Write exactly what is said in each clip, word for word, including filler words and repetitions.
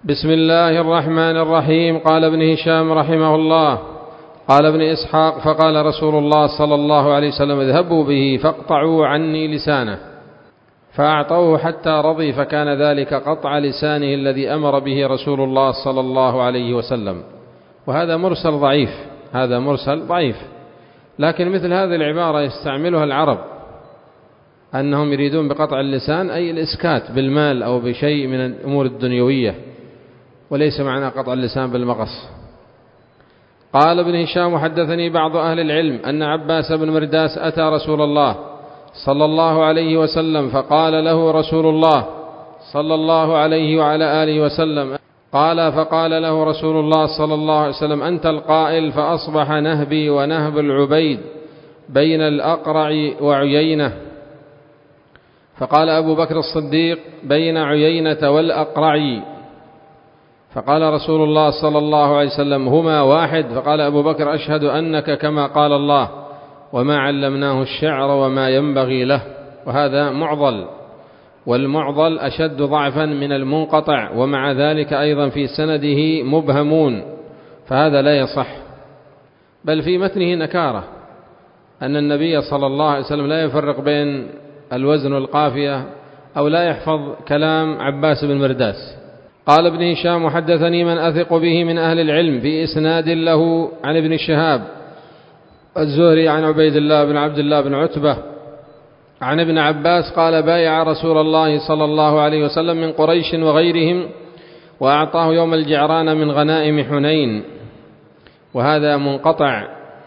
بسم الله الرحمن الرحيم. قال ابن هشام رحمه الله: قال ابن إسحاق: فقال رسول الله صلى الله عليه وسلم: اذهبوا به فاقطعوا عني لسانه، فأعطوه حتى رضي، فكان ذلك قطع لسانه الذي أمر به رسول الله صلى الله عليه وسلم. وهذا مرسل ضعيف، هذا مرسل ضعيف، لكن مثل هذه العبارة يستعملها العرب، أنهم يريدون بقطع اللسان أي الإسكات بالمال أو بشيء من الأمور الدنيوية، وليس معنى قطع اللسان بالمقص. قال ابن هشام: حدثني بعض أهل العلم أن عباس بن مرداس أتى رسول الله صلى الله عليه وسلم، فقال له رسول الله صلى الله عليه وعلى آله وسلم قال فقال له رسول الله صلى الله عليه وسلم: أنت القائل فأصبح نهبي ونهب العبيد بين الأقرع وعيينة. فقال أبو بكر الصديق: بين عيينة والأقرع. فقال رسول الله صلى الله عليه وسلم: هما واحد. فقال أبو بكر: أشهد أنك كما قال الله، وما علمناه الشعر وما ينبغي له. وهذا معضل، والمعضل أشد ضعفا من المنقطع، ومع ذلك أيضا في سنده مبهمون، فهذا لا يصح. بل في متنه نكارة أن النبي صلى الله عليه وسلم لا يفرق بين الوزن والقافية، أو لا يحفظ كلام عباس بن مرداس. قال ابن هشام: حدثني من أثق به من أهل العلم في إسناد له عن ابن شهاب الزهري عن عبيد الله بن عبد الله بن عتبة عن ابن عباس قال: بايع رسول الله صلى الله عليه وسلم من قريش وغيرهم، وأعطاه يوم الجعران من غنائم حنين. وهذا منقطع،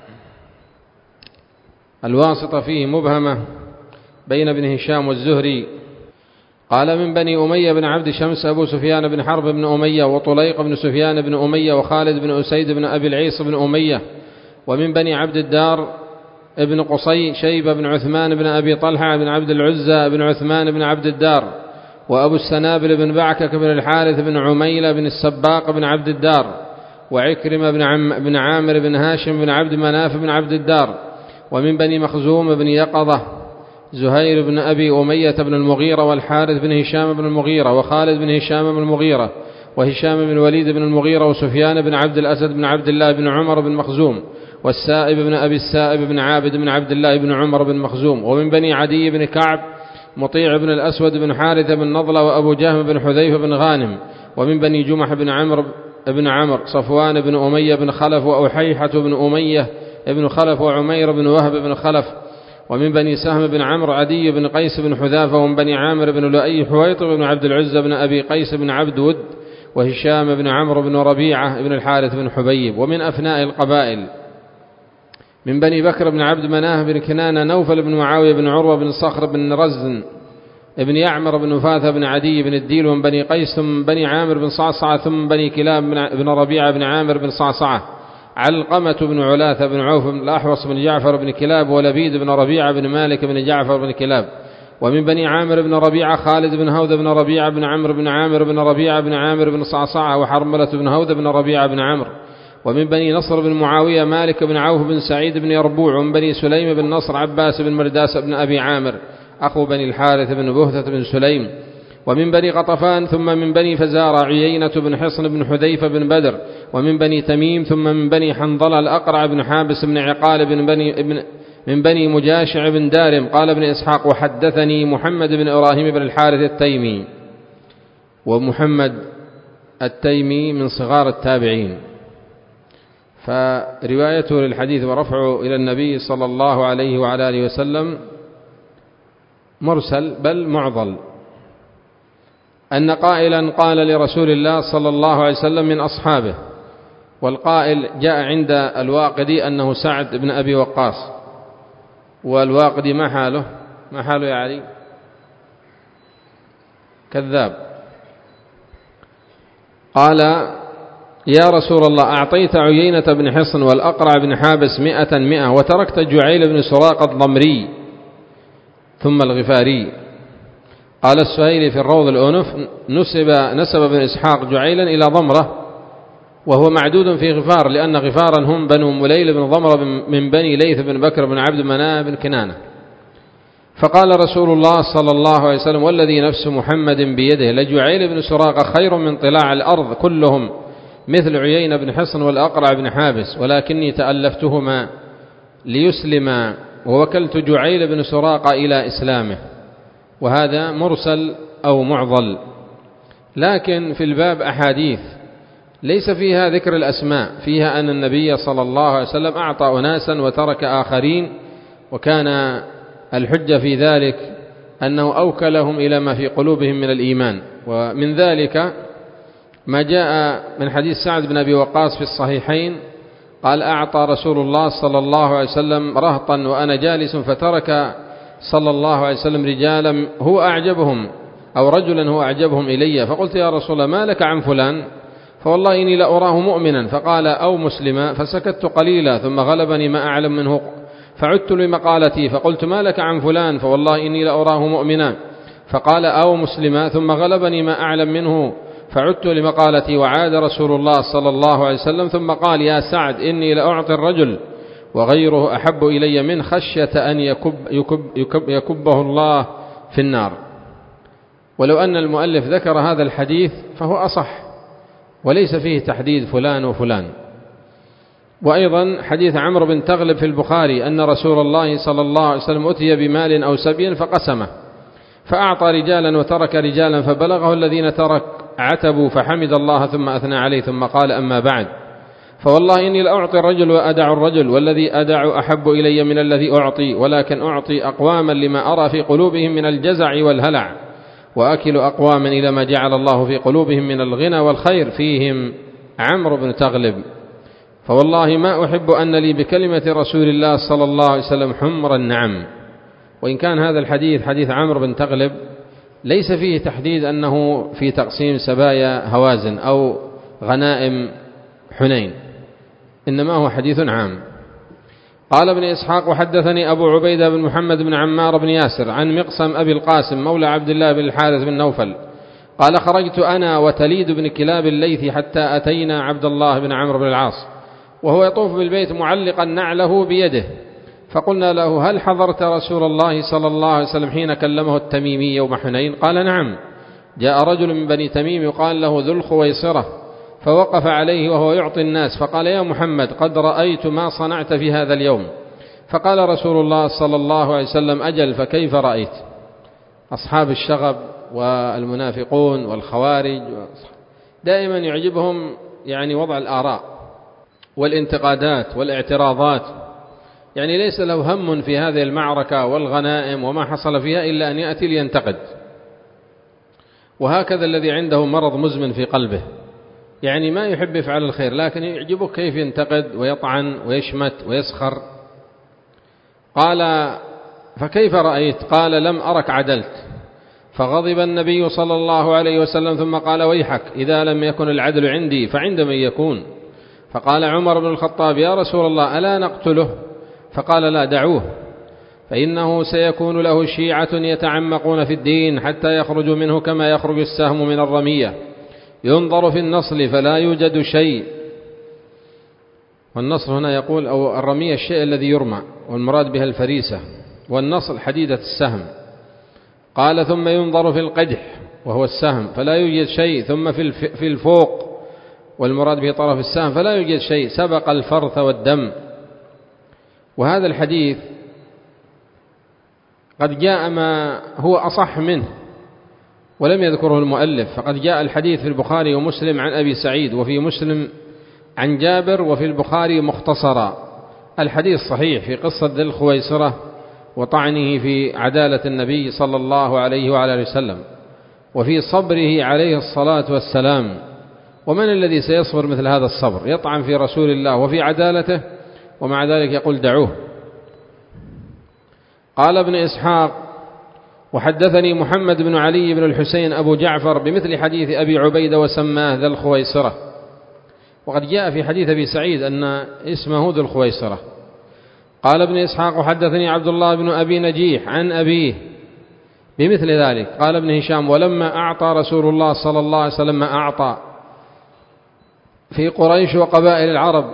الواسطة فيه مبهمة بين ابن هشام والزهري. قال: من بني أمية بن عبد شمس أبو سفيان بن حرب بن أمية، وطليق بن سفيان بن أمية، وخالد بن أسيد بن أبي العيص بن أمية. ومن بني عبد الدار ابن قصي شيبة بن عثمان بن أبي طلحة بن عبد العزى بن عثمان بن عبد الدار، وأبو السنابل بن بعكك بن الحارث بن عميلة بن السباق بن عبد الدار، وعكرمة بن, عم بن عامر بن هاشم بن عبد مناف بن عبد الدار. ومن بني مخزوم بن يقظة زهير بن أبي أمية بن المغيرة، والحارث بن هشام بن المغيرة، وخالد بن هشام بن المغيرة، وهشام بن الوليد بن المغيرة، وسفيان بن عبد الأسد بن عبد الله بن عمر بن مخزوم، والسائب بن أبي السائب بن عابد بن عبد الله بن عمر بن مخزوم. ومن بني عدي بن كعب مطيع بن الأسود بن حارثة بن نضلة، وأبو جهم بن حذيفة بن غانم. ومن بني جمح بن عمرو بن عمرو صفوان بن أمية بن خلف، وأحيحة بن أمية بن خلف، وعمير بن وهب بن خلف. ومن بني سهم بن عمرو عدي بن قيس بن حذافة. ومن بني عامر بن لؤي حويطب بن عبد العزة بن أبي قيس بن عبد ود، وهشام بن عمرو بن ربيعة بن الحارث بن حبيب. ومن أفناء القبائل من بني بكر بن عبد مناه بن كنانة نوفل بن معاوية بن عروة بن صخر بن رزن بن يعمر بن نفاثة بن عدي بن الديل. ومن بني قيس ثم بني عامر بن صعصعة، ثم بني كلاب بن ربيعة بن عامر بن صعصعة، علقمة بن علاثة بن عوف بن الأحوص بن جعفر بن كلاب، ولبيد بن ربيعة بن مالك بن جعفر بن كلاب. ومن بني عامر بن ربيعة خالد بن هوذ بن ربيعة بن عمرو بن عامر بن ربيعة بن عامر بن صعصعة، وحرملة بن هوذ بن ربيعة بن عمرو. ومن بني نصر بن معاوية مالك بن عوف بن سعيد بن يربوع. ومن بني سليم بن نصر عباس بن مرداس بن أبي عامر أخو بني الحارث بن بهثة بن سليم. ومن بني قطفان ثم من بني فزارة عيينة بن حصن بن حذيفة بن بدر. ومن بني تميم ثم من بني حنظلة الأقرع بن حابس بن عقال بن بني ابن من بني مجاشع بن دارم. قال ابن إسحاق: وحدثني محمد بن إبراهيم بن الحارث التيمي. ومحمد التيمي من صغار التابعين، فروايته للحديث ورفعه إلى النبي صلى الله عليه وعلى آله وسلم مرسل بل معضل. أن قائلا قال لرسول الله صلى الله عليه وسلم من أصحابه، والقائل جاء عند الواقدي أنه سعد بن أبي وقاص. والواقدي ما حاله ما حاله يا علي؟ كذاب. قال: يا رسول الله، أعطيت عيينة بن حصن والأقرع بن حابس مئة مئة، وتركت جعيل بن سراقة الضمري ثم الغفاري. قال السهيلي في الروض الأنف: نسب, نسب ابن إسحاق جعيلا إلى ضمرة، وهو معدود في غفار، لأن غفارا هم بنو مليل بن ضمرة من بني ليث بن بكر بن عبد مناف بن كنانة. فقال رسول الله صلى الله عليه وسلم: والذي نفس محمد بيده لجعيل بن سراقة خير من طلاع الأرض كلهم مثل عيين بن حصن والأقرع بن حابس، ولكني تألفتهما ليسلما ووكلت جعيل بن سراقة إلى إسلامه. وهذا مرسل أو معضل، لكن في الباب أحاديث ليس فيها ذكر الأسماء، فيها أن النبي صلى الله عليه وسلم أعطى أناسا وترك آخرين، وكان الحجة في ذلك أنه أوكلهم إلى ما في قلوبهم من الإيمان. ومن ذلك ما جاء من حديث سعد بن أبي وقاص في الصحيحين قال: أعطى رسول الله صلى الله عليه وسلم رهطا وأنا جالس، فترك صلى الله عليه وسلم رجالا هو أعجبهم أو رجلا هو أعجبهم إلي، فقلت: يا رسول الله ما لك عن فلان؟ فوالله إني لأراه مؤمنا. فقال: أو مسلما. فسكت قليلا ثم غلبني ما أعلم منه، فعدت لمقالتي فقلت: ما لك عن فلان؟ فوالله إني لأراه مؤمنا. فقال: أو مسلما. ثم غلبني ما أعلم منه، فعدت لمقالتي. وعاد رسول الله صلى الله عليه وسلم ثم قال: يا سعد إني لأعطي الرجل وغيره أحب إلي من خشية أن يكب يكب يكب يكبه الله في النار. ولو أن المؤلف ذكر هذا الحديث فهو أصح، وليس فيه تحديد فلان وفلان. وأيضا حديث عمرو بن تغلب في البخاري أن رسول الله صلى الله عليه وسلم أتي بمال أو سبي فقسمه، فأعطى رجالا وترك رجالا، فبلغه الذين ترك عتبوا فحمد الله ثم أثنى عليه ثم قال: أما بعد، فوالله إني لأعطي الرجل وأدع الرجل، والذي أدع أحب إلي من الذي أعطي، ولكن أعطي أقواما لما أرى في قلوبهم من الجزع والهلع، وأكل أقواما إلى ما جعل الله في قلوبهم من الغنى والخير، فيهم عمرو بن تغلب. فوالله ما أحب أن لي بكلمة رسول الله صلى الله عليه وسلم حمر النعم. وإن كان هذا الحديث حديث عمرو بن تغلب ليس فيه تحديد أنه في تقسيم سبايا هوازن أو غنائم حنين، إنما هو حديث عام. قال ابن إسحاق: وحدثني أبو عبيدة بن محمد بن عمار بن ياسر عن مقسم أبي القاسم مولى عبد الله بن الحارث بن نوفل قال: خرجت أنا وتليد بن كلاب الليث حتى أتينا عبد الله بن عمرو بن العاص وهو يطوف بالبيت معلقا نعله بيده، فقلنا له: هل حضرت رسول الله صلى الله عليه وسلم حين كلمه التميمي يوم حنين؟ قال: نعم. جاء رجل من بني تميم يقال له ذو الخويصرة فوقف عليه وهو يعطي الناس، فقال: يا محمد قد رأيت ما صنعت في هذا اليوم. فقال رسول الله صلى الله عليه وسلم: أجل، فكيف رأيت؟ أصحاب الشغب والمنافقون والخوارج دائما يعجبهم يعني وضع الآراء والانتقادات والاعتراضات، يعني ليس له هم في هذه المعركة والغنائم وما حصل فيها إلا أن يأتي لينتقد. وهكذا الذي عنده مرض مزمن في قلبه، يعني ما يحب يفعل الخير لكن يعجبه كيف ينتقد ويطعن ويشمت ويسخر. قال: فكيف رأيت؟ قال: لم أرك عدلت. فغضب النبي صلى الله عليه وسلم ثم قال: ويحك، إذا لم يكن العدل عندي فعند من يكون؟ فقال عمر بن الخطاب: يا رسول الله ألا نقتله؟ فقال: لا، دعوه، فإنه سيكون له شيعة يتعمقون في الدين حتى يخرجوا منه كما يخرج السهم من الرمية، ينظر في النصل فلا يوجد شيء. والنصل هنا يقول أو الرمية الشيء الذي يرمى، والمراد بها الفريسة، والنصل حديدة السهم. قال: ثم ينظر في القدح وهو السهم فلا يوجد شيء، ثم في الفوق والمراد به طرف السهم فلا يوجد شيء، سبق الفرث والدم. وهذا الحديث قد جاء ما هو أصح منه ولم يذكره المؤلف، فقد جاء الحديث في البخاري ومسلم عن أبي سعيد، وفي مسلم عن جابر، وفي البخاري مختصرا. الحديث صحيح في قصة ذي الخويصرة وطعنه في عدالة النبي صلى الله عليه وعلى وسلم، وفي صبره عليه الصلاة والسلام. ومن الذي سيصبر مثل هذا الصبر؟ يطعن في رسول الله وفي عدالته ومع ذلك يقول: دعوه. قال ابن إسحاق: وحدثني محمد بن علي بن الحسين أبو جعفر بمثل حديث أبي عبيدة وسماه ذا الخويصرة. وقد جاء في حديث أبي سعيد أن اسمه ذو الخويصرة. قال ابن إسحاق: وحدثني عبد الله بن أبي نجيح عن أبيه بمثل ذلك. قال ابن هشام: ولما أعطى رسول الله صلى الله عليه وسلم ما أعطى في قريش وقبائل العرب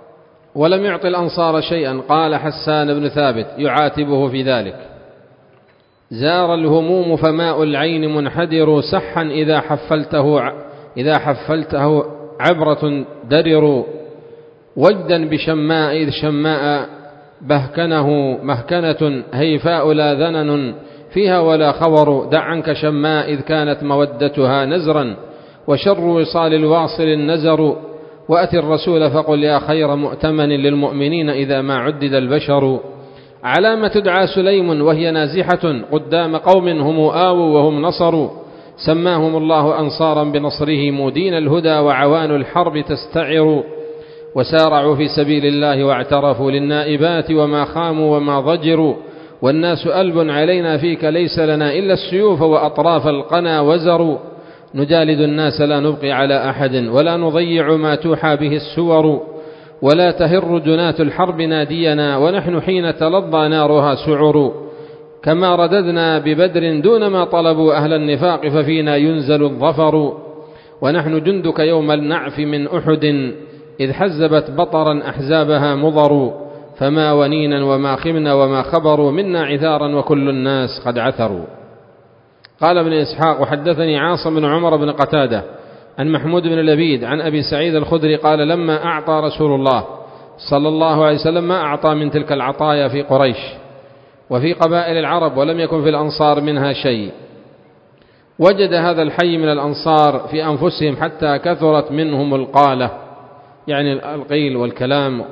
ولم يعطي الأنصار شيئا، قال حسان بن ثابت يعاتبه في ذلك: زار الهموم فماء العين منحدر، سحا إذا حفلته إذا حفلته عبرة درر، وجدا بشماء إذ شماء بهكنه مهكنة، هيفاء لا ذنن فيها ولا خور، دع عنك شماء إذ كانت مودتها نزرا، وشر وصال الواصل النزر، وأتي الرسول فقل يا خير مؤتمن للمؤمنين إذا ما عدد البشر. على ما تدعى سليم وهي نازحة قدام قوم هم آووا وهم نصروا، سماهم الله أنصارا بنصره مودين الهدى، وعوان الحرب تستعر، وسارعوا في سبيل الله واعترفوا للنائبات، وما خاموا وما ضجروا، والناس ألب علينا فيك ليس لنا إلا السيوف، وأطراف القنا وزروا، نجالد الناس لا نبقي على أحد، ولا نضيع ما توحى به السور، ولا تهر جنات الحرب نادينا، ونحن حين تلظى نارها سعر، كما رددنا ببدر دون ما طلبوا أهل النفاق، ففينا ينزل الظفر، ونحن جندك يوم النعف من أحد، إذ حزبت بطرا أحزابها مضر، فما ونينا وما خمنا وما خبروا، منا عثارا وكل الناس قد عثروا. قال ابن إسحاق: وحدثني عاصم بن عمر بن قتادة عن محمود بن لبيد عن أبي سعيد الخدري قال: لما أعطى رسول الله صلى الله عليه وسلم ما أعطى من تلك العطايا في قريش وفي قبائل العرب، ولم يكن في الأنصار منها شيء، وجد هذا الحي من الأنصار في أنفسهم حتى كثرت منهم القالة، يعني القيل والكلام.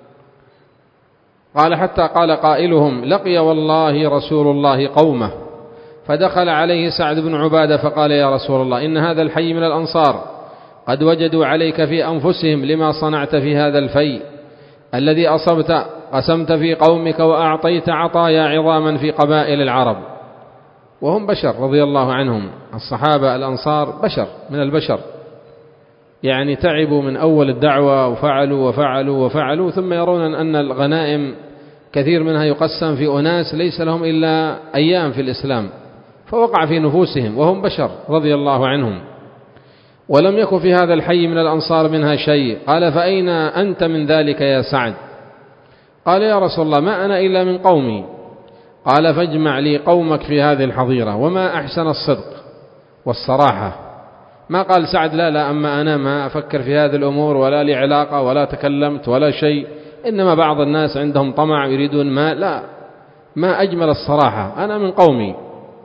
قال: حتى قال قائلهم: لقي والله رسول الله قومه، فدخل عليه سعد بن عبادة فقال: يا رسول الله، إن هذا الحي من الأنصار قد وجدوا عليك في أنفسهم لما صنعت في هذا الفيء الذي أصبت، قسمت في قومك وأعطيت عطايا عظاما في قبائل العرب. وهم بشر رضي الله عنهم، الصحابة الأنصار بشر من البشر، يعني تعبوا من أول الدعوة وفعلوا وفعلوا وفعلوا، ثم يرون أن الغنائم كثير منها يقسم في أناس ليس لهم إلا أيام في الإسلام، فوقع في نفوسهم، وهم بشر رضي الله عنهم. ولم يكن في هذا الحي من الأنصار منها شيء. قال: فأين أنت من ذلك يا سعد؟ قال: يا رسول الله، ما أنا إلا من قومي. قال: فاجمع لي قومك في هذه الحظيرة. وما أحسن الصدق والصراحة. ما قال سعد: لا لا أما أنا ما أفكر في هذه الأمور ولا لي علاقة ولا تكلمت ولا شيء، إنما بعض الناس عندهم طمع يريدون ما. لا، ما أجمل الصراحة، أنا من قومي.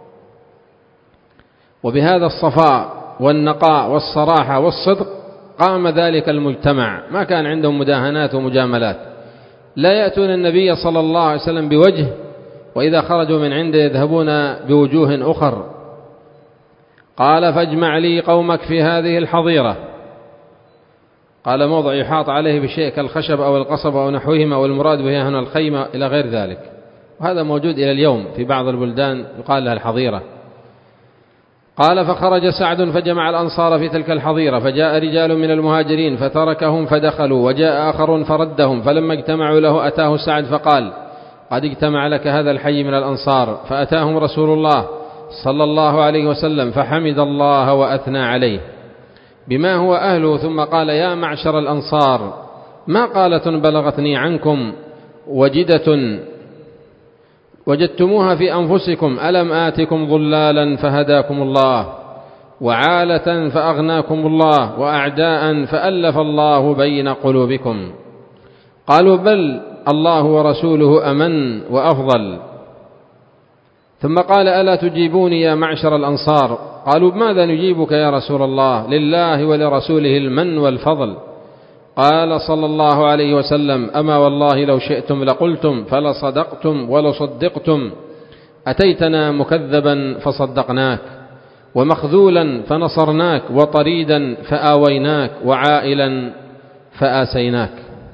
وبهذا الصفاء والنقاء والصراحة والصدق قام ذلك المجتمع، ما كان عندهم مداهنات ومجاملات، لا يأتون النبي صلى الله عليه وسلم بوجه، وإذا خرجوا من عنده يذهبون بوجوه أخر. قال: فاجمع لي قومك في هذه الحظيرة. قال: موضع يحاط عليه بشيء كالخشب أو القصب أو نحوهما، والمراد به هنا الخيمة إلى غير ذلك، وهذا موجود إلى اليوم في بعض البلدان يقال لها الحظيرة. قال: فخرج سعد فجمع الأنصار في تلك الحظيرة، فجاء رجال من المهاجرين فتركهم فدخلوا، وجاء آخرون فردهم، فلما اجتمعوا له أتاه سعد فقال: قد اجتمع لك هذا الحي من الأنصار. فأتاهم رسول الله صلى الله عليه وسلم فحمد الله وأثنى عليه بما هو أهله، ثم قال: يا معشر الأنصار، ما قالة بلغتني عنكم وجدة وجدتموها في أنفسكم، ألم آتكم ضلالا فهداكم الله، وعالة فأغناكم الله، وأعداء فألف الله بين قلوبكم؟ قالوا: بل الله ورسوله أمن وأفضل. ثم قال: ألا تجيبوني يا معشر الأنصار؟ قالوا: بماذا نجيبك يا رسول الله؟ لله ولرسوله المن والفضل. قال صلى الله عليه وسلم: أما والله لو شئتم لقلتم، فلصدقتم ولصدقتم، أتيتنا مكذبا فصدقناك، ومخذولا فنصرناك، وطريدا فآويناك، وعائلا فآسيناك.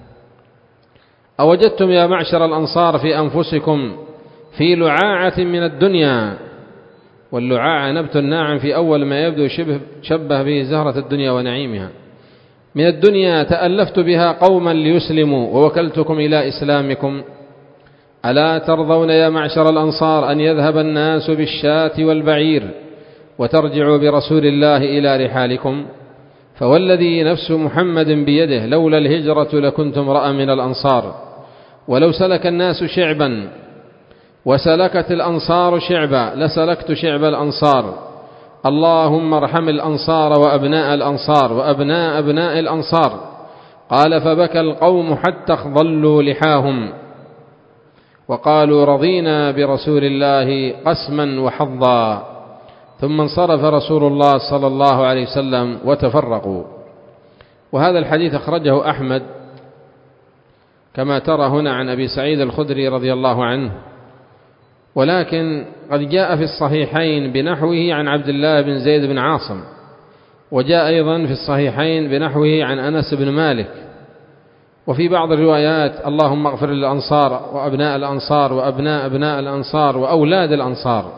أوجدتم يا معشر الأنصار في أنفسكم في لعاعة من الدنيا، واللعاعة نبت ناعم في أول ما يبدو شبه, شبه به زهرة الدنيا ونعيمها، من الدنيا تألفت بها قوما ليسلموا، ووكلتكم إلى إسلامكم. ألا ترضون يا معشر الأنصار أن يذهب الناس بالشاة والبعير، وترجعوا برسول الله إلى رحالكم؟ فوالذي نفس محمد بيده لولا الهجرة لكنت امرأ من الأنصار، ولو سلك الناس شعبا وسلكت الأنصار شعبا لسلكت شعب الأنصار، اللهم ارحم الأنصار وأبناء الأنصار وأبناء أبناء الأنصار. قال فبكى القوم حتى اخضلوا لحاهم وقالوا رضينا برسول الله قسما وحظا، ثم انصرف رسول الله صلى الله عليه وسلم وتفرقوا. وهذا الحديث أخرجه أحمد كما ترى هنا عن أبي سعيد الخدري رضي الله عنه، ولكن قد جاء في الصحيحين بنحوه عن عبد الله بن زيد بن عاصم، وجاء أيضا في الصحيحين بنحوه عن أنس بن مالك، وفي بعض الروايات اللهم اغفر للأنصار وأبناء الأنصار وأبناء أبناء الأنصار وأولاد الأنصار.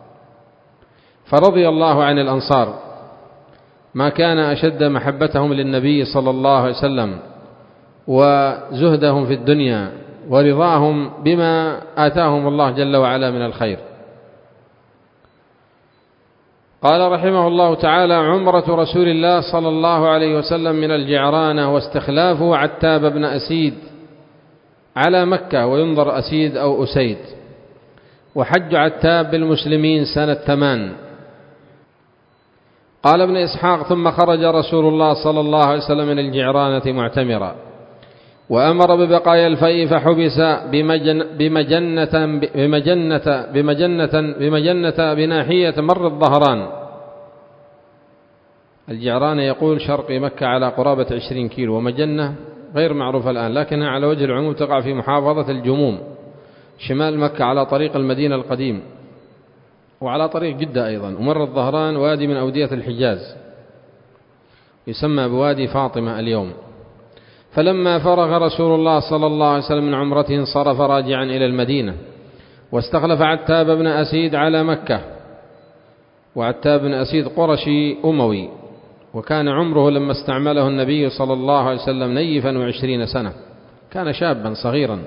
فرضي الله عن الأنصار، ما كان أشد محبتهم للنبي صلى الله عليه وسلم وزهدهم في الدنيا ورضاهم بما آتاهم الله جل وعلا من الخير. قال رحمه الله تعالى: عمرة رسول الله صلى الله عليه وسلم من الجعرانة واستخلافه عتاب بن أسيد على مكة، وينظر أسيد أو أسيد، وحج عتاب بالمسلمين سنة ثمان. قال ابن إسحاق: ثم خرج رسول الله صلى الله عليه وسلم من الجعرانة معتمرا، وأمر ببقايا الفيء فحبس بمجن بمجنة بمجنة بمجنة بمجنة بناحية مر الظهران. الجعرانة يقول شرق مكة على قرابة عشرين كيلو، ومجنة غير معروفة الآن، لكنها على وجه العموم تقع في محافظة الجموم شمال مكة على طريق المدينة القديم، وعلى طريق جدة أيضا. ومر الظهران وادي من أودية الحجاز يسمى بوادي فاطمة اليوم. فلما فرغ رسول الله صلى الله عليه وسلم من عمرته انصرف راجعا إلى المدينة، واستخلف عتاب بن أسيد على مكة. وعتاب بن أسيد قرشي أموي، وكان عمره لما استعمله النبي صلى الله عليه وسلم نيفا وعشرين سنة، كان شابا صغيرا.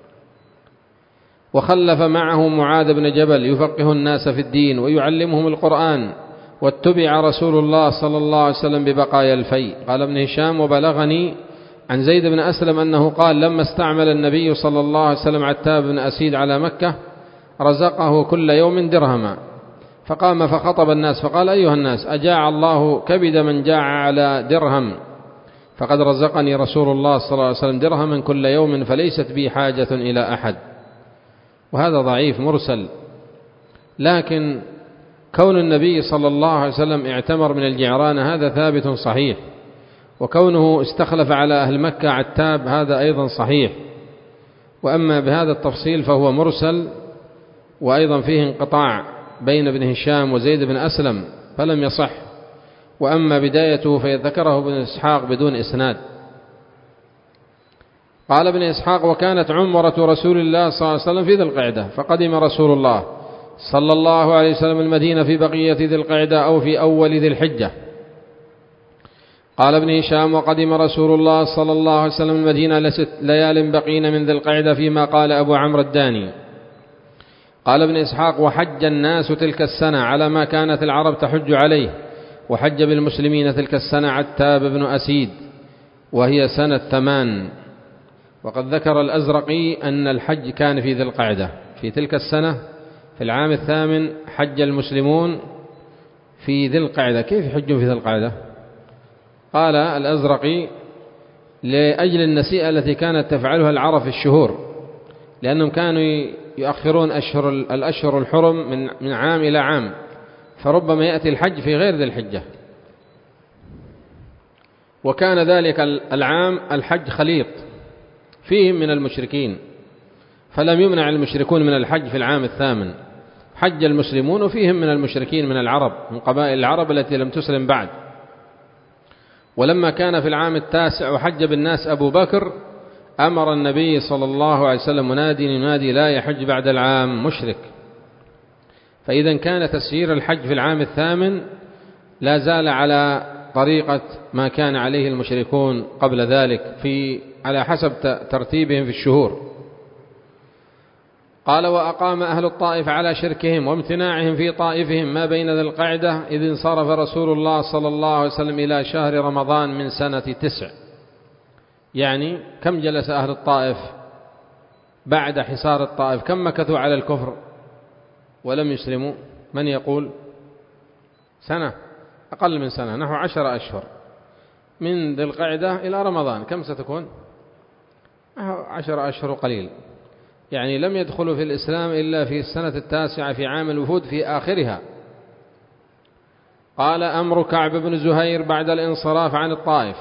وخلف معه معاذ بن جبل يفقه الناس في الدين ويعلمهم القرآن، واتبع رسول الله صلى الله عليه وسلم ببقايا الفيء. قال ابن هشام: وبلغني عن زيد بن أسلم أنه قال: لما استعمل النبي صلى الله عليه وسلم عتاب بن أسيد على مكة رزقه كل يوم درهما، فقام فخطب الناس فقال: أيها الناس، أجاع الله كبد من جاع على درهم، فقد رزقني رسول الله صلى الله عليه وسلم درهما كل يوم، فليست بي حاجة إلى أحد. وهذا ضعيف مرسل، لكن كون النبي صلى الله عليه وسلم اعتمر من الجعرانة هذا ثابت صحيح، وكونه استخلف على أهل مكة عتاب هذا أيضا صحيح. وأما بهذا التفصيل فهو مرسل، وأيضا فيه انقطاع بين ابن هشام وزيد بن أسلم فلم يصح. وأما بدايته فيذكره ابن إسحاق بدون إسناد. قال ابن إسحاق: وكانت عمرة رسول الله صلى الله عليه وسلم في ذي القعدة، فقدم رسول الله صلى الله عليه وسلم المدينة في بقية ذي القعدة أو في أول ذي الحجة. قال ابن هشام: وقدم رسول الله صلى الله عليه وسلم المدينة لست ليال بقين من ذي القعدة، فيما قال أبو عمرو الداني. قال ابن إسحاق: وحج الناس تلك السنة على ما كانت العرب تحج عليه، وحج بالمسلمين تلك السنة عتاب بن أسيد، وهي سنة ثمان. وقد ذكر الأزرقي أن الحج كان في ذي القعدة في تلك السنة في العام الثامن، حج المسلمون في ذي القعدة. كيف يحجون في ذي القعدة؟ قال الأزرقي: لأجل النسيئة التي كانت تفعلها العرب في الشهور، لأنهم كانوا يؤخرون أشهر الأشهر الحرم من من عام إلى عام، فربما يأتي الحج في غير ذي الحجة. وكان ذلك العام الحج خليط فيهم من المشركين، فلم يمنع المشركون من الحج في العام الثامن، حج المسلمون وفيهم من المشركين من العرب من قبائل العرب التي لم تسلم بعد. ولما كان في العام التاسع وحج بالناس أبو بكر، أمر النبي صلى الله عليه وسلم منادي ينادي: لا يحج بعد العام مشرك. فإذا كان تسيير الحج في العام الثامن لا زال على طريقة ما كان عليه المشركون قبل ذلك في على حسب ترتيبهم في الشهور. قال: وأقام أهل الطائف على شركهم وامتناعهم في طائفهم ما بين ذي القعدة، إذ انصرف رسول الله صلى الله عليه وسلم إلى شهر رمضان من سنة تسع. يعني كم جلس أهل الطائف بعد حصار الطائف كم مكثوا على الكفر ولم يسلموا؟ من يقول؟ سنة، أقل من سنة، نحو عشر أشهر، من ذي القعدة إلى رمضان، كم ستكون؟ عشر أشهر قليل، يعني لم يدخلوا في الإسلام إلا في السنة التاسعة في عام الوفود في آخرها. قال: أمر كعب بن زهير بعد الانصراف عن الطائف: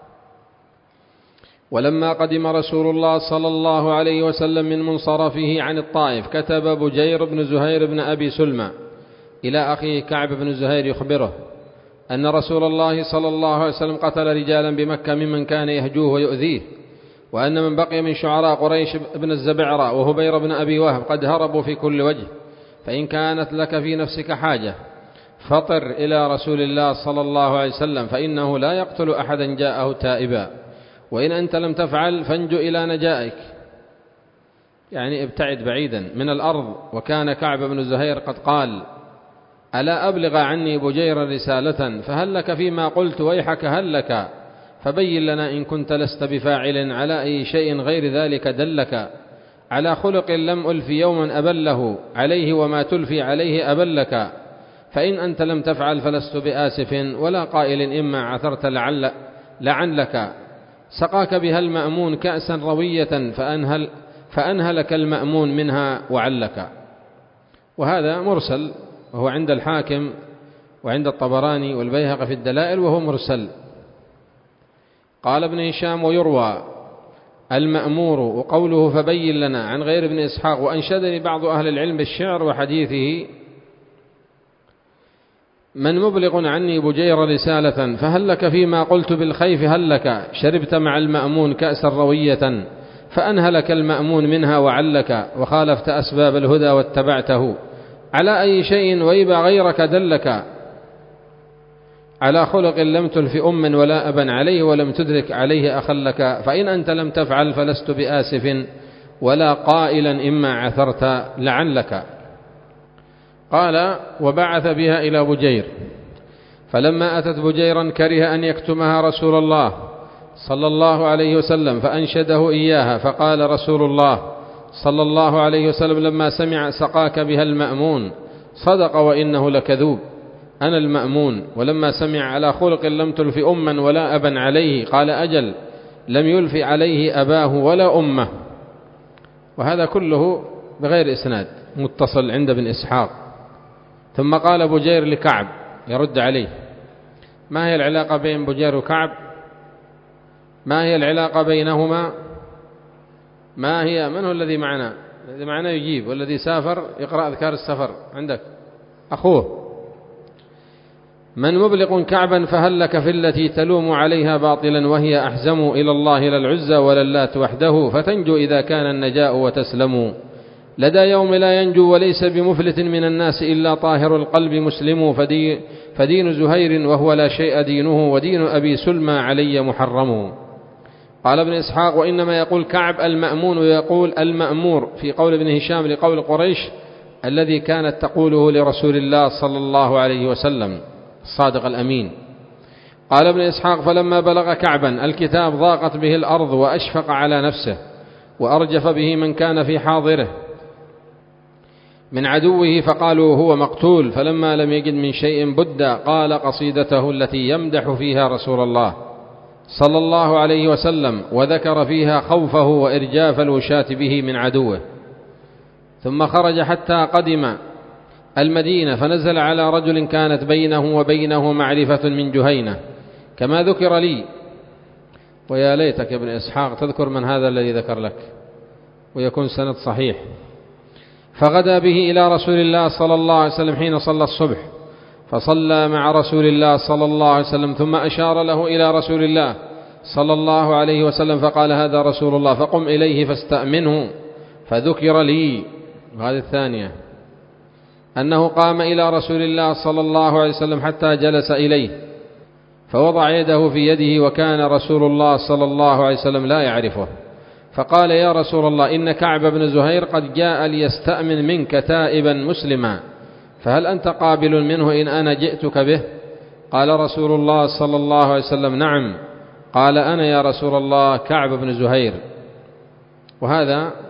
ولما قدم رسول الله صلى الله عليه وسلم من منصرفه عن الطائف كتب بجير بن زهير بن أبي سلمى إلى أخيه كعب بن زهير يخبره أن رسول الله صلى الله عليه وسلم قتل رجالا بمكة ممن كان يهجوه ويؤذيه، وأن من بقي من شعراء قريش بن الزبعراء وهبير بن أبي وهب قد هربوا في كل وجه، فإن كانت لك في نفسك حاجة فطر إلى رسول الله صلى الله عليه وسلم، فإنه لا يقتل أحدا جاءه تائبا، وإن أنت لم تفعل فانجو إلى نجائك، يعني ابتعد بعيدا من الأرض. وكان كعب بن زهير قد قال: ألا أبلغ عني بجير رسالة فهل لك فيما قلت ويحك هل لك، فبين لنا إن كنت لست بفاعل على أي شيء غير ذلك دلك، على خلق لم ألفي يوما أبله عليه وما تلفي عليه أبلك، فإن أنت لم تفعل فلست بآسف ولا قائل إما عثرت لعل لعلك، سقاك بها المأمون كأسا روية فأنهل فأنهلك المأمون منها وعلك. وهذا مرسل، وهو عند الحاكم وعند الطبراني والبيهقي في الدلائل، وهو مرسل. قال ابن هشام: ويروى المأمور وقوله فبين لنا عن غير ابن إسحاق. وأنشدني بعض أهل العلم بالشعر وحديثه: من مبلغ عني بجير رسالة فهل لك فيما قلت بالخيف هل لك، شربت مع المأمون كأسا روية فأنهلك المأمون منها وعلك، وخالفت أسباب الهدى واتبعته، على أي شيء ويبى غيرك دلك، على خلق لم تلف أم ولا أبا عليه ولم تدرك عليه أخلك، فإن أنت لم تفعل فلست بآسف ولا قائلا إما عثرت لعلك. قال: وبعث بها إلى بجير، فلما أتت بجيرا كره أن يكتمها رسول الله صلى الله عليه وسلم فأنشده إياها، فقال رسول الله صلى الله عليه وسلم لما سمع: سقاك بها المأمون، صدق وإنه لكذوب، أنا المأمون. ولما سمع: على خلق لم تلف أما ولا أبا عليه، قال: أجل، لم يلف عليه أباه ولا أمه. وهذا كله بغير إسناد، متصل عند ابن إسحاق. ثم قال بجير لكعب يرد عليه: ما هي العلاقة بين بجير وكعب؟ ما هي العلاقة بينهما؟ ما هي؟ من هو الذي معنا؟ الذي معنا يجيب، والذي سافر يقرأ أذكار السفر عندك أخوه. من مبلغ كعبا فهل لك في التي تلوم عليها باطلا وهي أحزم إلى الله لا العزى ولا اللات وحده، فتنجو إذا كان النجاء وتسلم، لدى يوم لا ينجو وليس بمفلت من الناس إلا طاهر القلب مسلم، فدي فدين زهير وهو لا شيء دينه، ودين أبي سلمى علي محرم. قال ابن إسحاق: وإنما يقول كعب المأمون ويقول المأمور في قول ابن هشام لقول قريش الذي كانت تقوله لرسول الله صلى الله عليه وسلم الصادق الأمين. قال ابن إسحاق: فلما بلغ كعبا الكتاب ضاقت به الأرض وأشفق على نفسه، وأرجف به من كان في حاضره من عدوه، فقالوا هو مقتول. فلما لم يجد من شيء بد قال قصيدته التي يمدح فيها رسول الله صلى الله عليه وسلم، وذكر فيها خوفه وإرجاف الوشاة به من عدوه. ثم خرج حتى قدم المدينة، فنزل على رجل كانت بينه وبينه معرفة من جهينة كما ذكر لي. ويا ليتك يا ابن إسحاق تذكر من هذا الذي ذكر لك ويكون سند صحيح. فغدا به إلى رسول الله صلى الله عليه وسلم حين صلى الصبح، فصلى مع رسول الله صلى الله عليه وسلم، ثم أشار له إلى رسول الله صلى الله عليه وسلم فقال: هذا رسول الله، فقم إليه فاستأمنه. فذكر لي، وهذه الثانية، أنه قام إلى رسول الله صلى الله عليه وسلم حتى جلس إليه، فوضع يده في يده، وكان رسول الله صلى الله عليه وسلم لا يعرفه، فقال: يا رسول الله، إن كعب بن زهير قد جاء ليستأمن منك تائبا مسلما، فهل أنت قابل منه إن أنا جئتك به؟ قال رسول الله صلى الله عليه وسلم: نعم. قال: أنا يا رسول الله كعب بن زهير. وهذا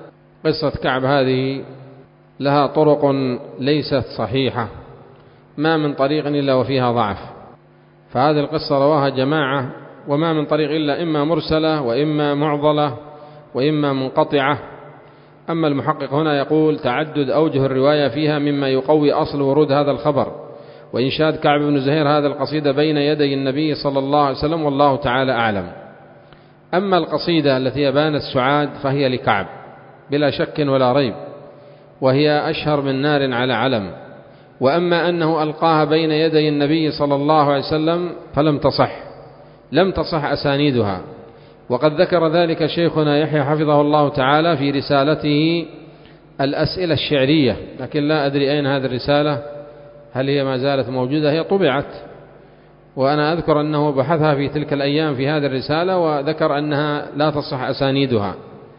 قصة كعب هذه لها طرق ليست صحيحة، ما من طريق إلا وفيها ضعف، فهذه القصة رواها جماعة، وما من طريق إلا إما مرسلة وإما معضلة وإما منقطعة. أما المحقق هنا يقول تعدد أوجه الرواية فيها مما يقوي أصل ورود هذا الخبر، وإنشاد كعب بن زهير هذا القصيدة بين يدي النبي صلى الله عليه وسلم، والله تعالى أعلم. أما القصيدة التي أبانت سعاد فهي لكعب بلا شك ولا ريب، وهي أشهر من نار على علم. وأما أنه ألقاها بين يدي النبي صلى الله عليه وسلم فلم تصح، لم تصح أسانيدها، وقد ذكر ذلك شيخنا يحيى حفظه الله تعالى في رسالته الأسئلة الشعرية، لكن لا أدري أين هذه الرسالة، هل هي ما زالت موجودة؟ هي طبعت، وأنا أذكر أنه بحثها في تلك الأيام في هذه الرسالة، وذكر أنها لا تصح أسانيدها.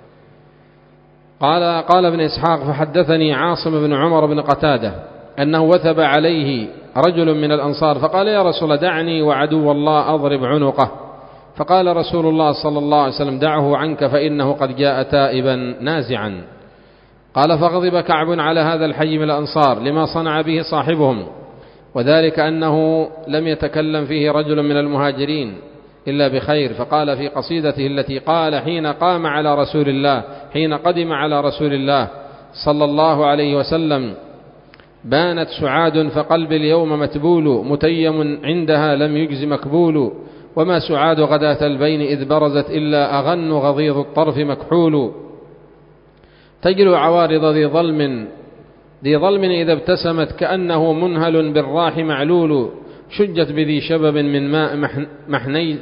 قال قال ابن إسحاق فحدثني عاصم بن عمر بن قتادة أنه وثب عليه رجل من الأنصار فقال يا رسول الله دعني وعدو الله أضرب عنقه، فقال رسول الله صلى الله عليه وسلم دعه عنك فإنه قد جاء تائبا نازعا. قال فغضب كعب على هذا الحي من الأنصار لما صنع به صاحبهم، وذلك أنه لم يتكلم فيه رجل من المهاجرين إلا بخير، فقال في قصيدته التي قال حين قام على رسول الله حين قدم على رسول الله صلى الله عليه وسلم بانت سعاد فقلبي اليوم متبول، متيم عندها لم يجز مكبول، وما سعاد غداة البين إذ برزت إلا أغن غضيض الطرف مكحول، تجل عوارض ذي ظلم ذي ظلم إذا ابتسمت كأنه منهل بالراح معلول، شجت بذي شبب من ماء محني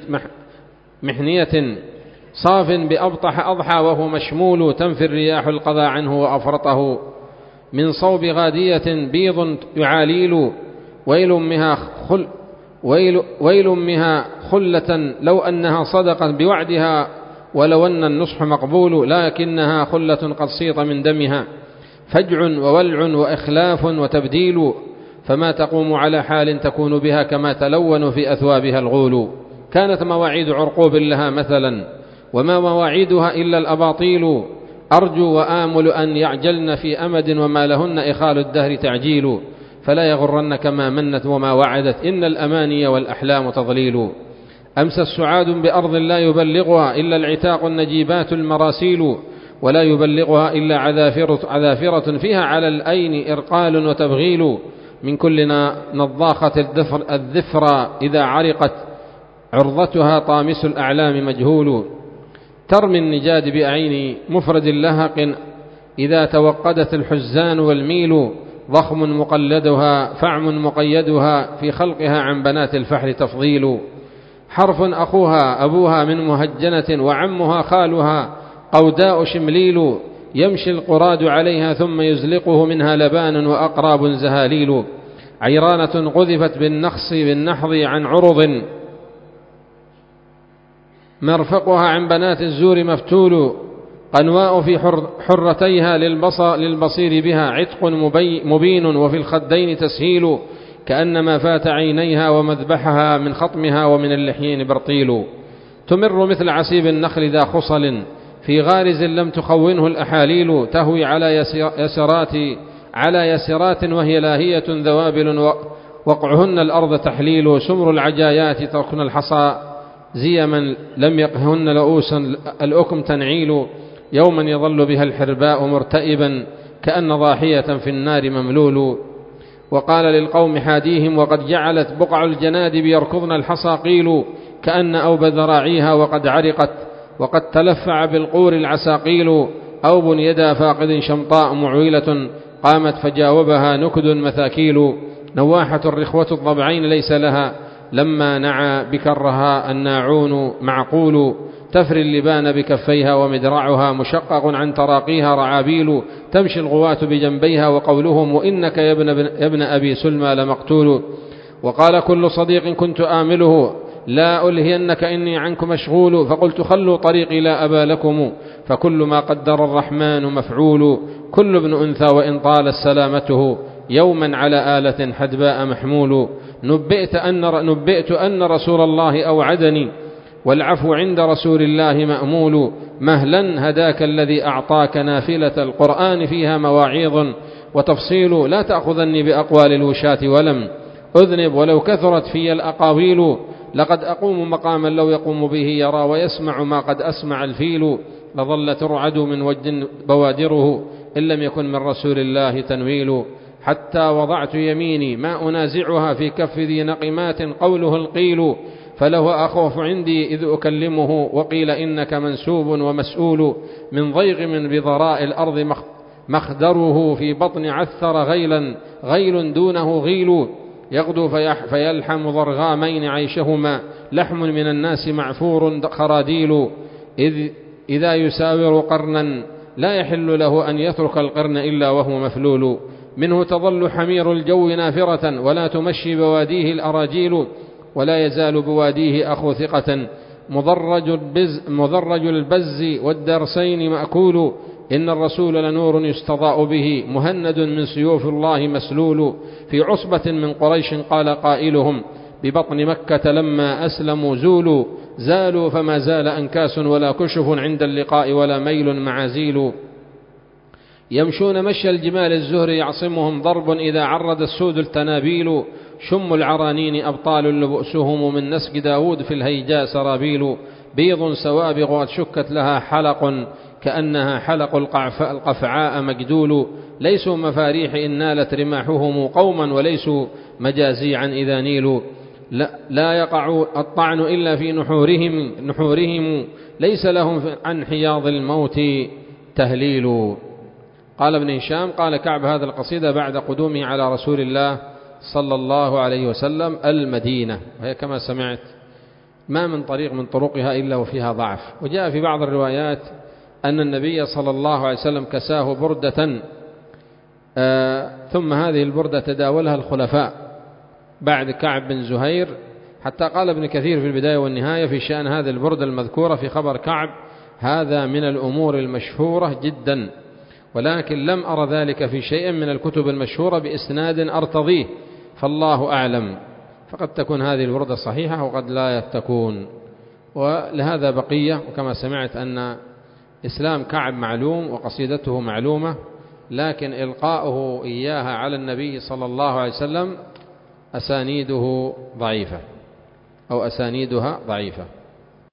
محنية صاف بأبطح أضحى وهو مشمول، تنفي الرياح القضى عنه وأفرطه من صوب غادية بيض يعاليل، ويل مها خل ويل, ويل مها خلة لو أنها صدقت بوعدها، ولو أن النصح مقبول، لكنها خلة قد صيط من دمها فجع وولع وإخلاف وتبديل، فما تقوم على حال تكون بها كما تلون في أثوابها الغول، كانت مواعيد عرقوب لها مثلا وما مواعيدها إلا الأباطيل، أرجو وآمل أن يعجلن في أمد وما لهن إخال الدهر تعجيل، فلا يغرنك ما منت وما وعدت إن الأماني والأحلام تضليل، أمسى السعاد بأرض لا يبلغها إلا العتاق النجيبات المراسيل، ولا يبلغها إلا عذافرة, عذافرة فيها على الأين إرقال وتبغيل، من كلنا نضاخة الذفر, الذفرة إذا عرقت عرضتها طامس الأعلام مجهول، ترمي النجاد بأعين مفرد لهق إذا توقدت الحزان والميل، ضخم مقلدها فعم مقيدها في خلقها عن بنات الفحر تفضيل، حرف أخوها أبوها من مهجنة وعمها خالها قوداء شمليل، يمشي القراد عليها ثم يزلقه منها لبان وأقراب زهاليل، عيرانة قذفت بالنخص بالنحض عن عرض مرفقها عن بنات الزور مفتول، قنواء في حر حرتيها للبصير بها عتق مبين وفي الخدين تسهيل، كأنما فات عينيها ومذبحها من خطمها ومن اللحيين برطيل، تمر مثل عسيب النخل ذا خصل في غارز لم تخونه الأحاليل، تهوي على يسرات على يسرات وهي لاهية ذوابل وقعهن الأرض تحليل، سمر العجايات تركن الحصى زيما لم يقهن لؤوسا الأكم تنعيل، يوما يظل بها الحرباء مرتئبا كأن ضاحية في النار مملول، وقال للقوم حاديهم وقد جعلت بقع الجنادب يركضن الحصى قيل، كأن أوب ذراعيها وقد عرقت وقد تلفع بالقور العساقيل، أوب يدا فاقد شمطاء معويلة قامت فجاوبها نكد مثاكيل، نواحة الرخوة الضبعين ليس لها لما نعى بكرها الناعون معقول، تفري اللبان بكفيها ومدرعها مشقق عن تراقيها رعابيل، تمشي الغواة بجنبيها وقولهم وإنك يا ابن, يا ابن أبي سلمى لمقتول، وقال كل صديق كنت آمله لا ألهينك إني عنك مشغول، فقلت خلوا طريقي لا أبا لكم فكل ما قدر الرحمن مفعول، كل ابن أنثى وإن طالت سلامته يوما على آلة حدباء محمول، نبئت أن, نبئت أن رسول الله أوعدني والعفو عند رسول الله مأمول. مهلا هداك الذي أعطاك نافلة القرآن فيها مواعيظ وتفصيل. لا تأخذني بأقوال الوشاة ولم أذنب ولو كثرت في الأقاويل. لقد أقوم مقاما لو يقوم به يرى ويسمع ما قد أسمع الفيل. لظل ترعد من وجد بوادره إن لم يكن من رسول الله تنويل. حتى وضعت يميني ما أنازعها في كف ذي نقمات قوله القيل. فله أخوف عندي إذ أكلمه وقيل إنك منسوب ومسؤول. من ضيغ من بضراء الأرض مخدره في بطن عثر غيلا غيل دونه غيل. يغدو فيلحم ضرغامين عيشهما لحم من الناس معفور خراديل. إذ إذا يساور قرنا لا يحل له أن يترك القرن إلا وهو مفلول. منه تظل حمير الجو نافرة ولا تمشي بواديه الأراجيل. ولا يزال بواديه أخو ثقة مضرج البز, مضرج البز والدرسين مأكول. إن الرسول لنور يستضاء به مهند من سيوف الله مسلول. في عصبة من قريش قال قائلهم ببطن مكة لما أسلموا زولوا. زالوا فما زال أنكاس ولا كشف عند اللقاء ولا ميل معازيل. يمشون مشي الجمال الزهر يعصمهم ضرب إذا عرض السود التنابيل. شم العرانين أبطال لبؤسهم من نسج داود في الهيجاء سرابيل. بيض سوابغ قد شكت لها حلق كأنها حلق القفعاء مجدول. ليسوا مفاريح إن نالت رماحهم قوما وليسوا مجازيعا إذا نيلوا. لا, لا يقع الطعن إلا في نحورهم, نحورهم ليس لهم عن حياض الموت تهليل. قال ابن هشام قال كعب هذا القصيدة بعد قدومه على رسول الله صلى الله عليه وسلم المدينة، وهي كما سمعت ما من طريق من طرقها إلا وفيها ضعف. وجاء في بعض الروايات أن النبي صلى الله عليه وسلم كساه بردة آه ثم هذه البردة تداولها الخلفاء بعد كعب بن زهير، حتى قال ابن كثير في البداية والنهاية في شأن هذه البردة المذكورة في خبر كعب هذا من الأمور المشهورة جدا، ولكن لم أرى ذلك في شيء من الكتب المشهورة بإسناد أرتضيه، فالله أعلم. فقد تكون هذه البردة صحيحة وقد لا تكون، ولهذا بقية. وكما سمعت أن إسلام كعب معلوم وقصيدته معلومة، لكن إلقاؤه إياها على النبي صلى الله عليه وسلم أسانيده ضعيفة أو أسانيدها ضعيفة.